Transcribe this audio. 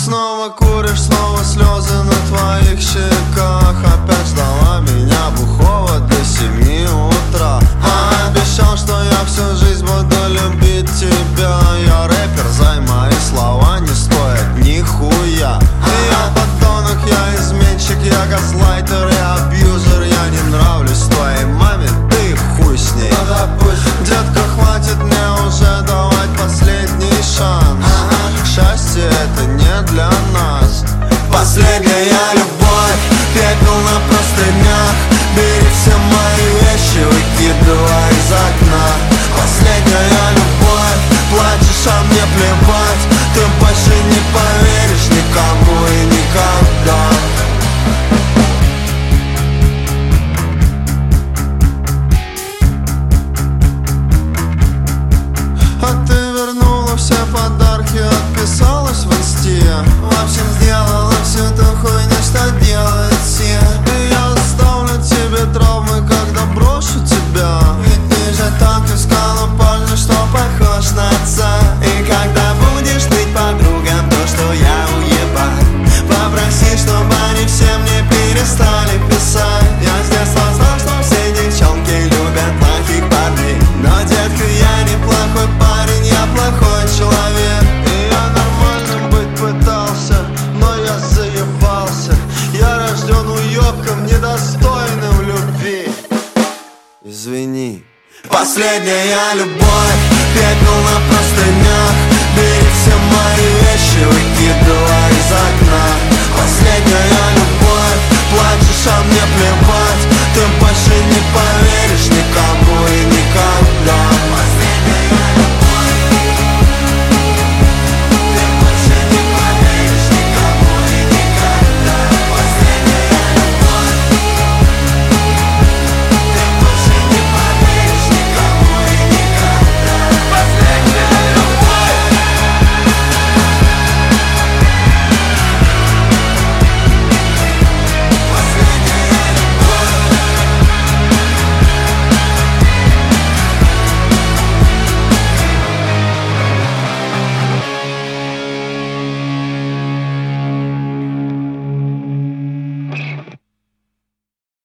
снова куришь, снова слезы на твоих щеках. Опять ждала меня бухого до 7 утра. Обещал, что я всю жизнь буду любить тебя. Я рэпер, зай, мои слова не стоят нихуя. Я подонок, я изменщик, я газлайтер и абьюзер. Я не нравлюсь твоей маме, ты хуй с ней. Детка, хватит мне уже давать последний шанс. Счастье это не для нас. Последняя любовь, пепел на простынях. Бери все мои вещи, выкидывай из окна. Последняя любовь, плачешь, а мне плевать. Ты больше не поверишь никому и никогда. А ты вернула все подарки, отписалась в инсте. В общем, сделала всю ту хуйню, что делают все. И я оставлю тебе травмы, когда брошу тебя. Ведь ты же так искала парня, что похож на отца. И когда будешь быть подругам, то что я уебан, попроси, чтобы они все мне перестали писать. Я с детства знал, что все девчонки любят плохих парней. Но, детка, я не плохой парень, я плохой человек. И я нормальным быть пытался, но я заебался. Я рожден уёбком, недостойным любви. Извини. Последняя любовь, пепел на простынях. Бери все мои вещи, выкидывай из окна. Последняя любовь, плачешь, а мне плевать. Ты больше не поверишь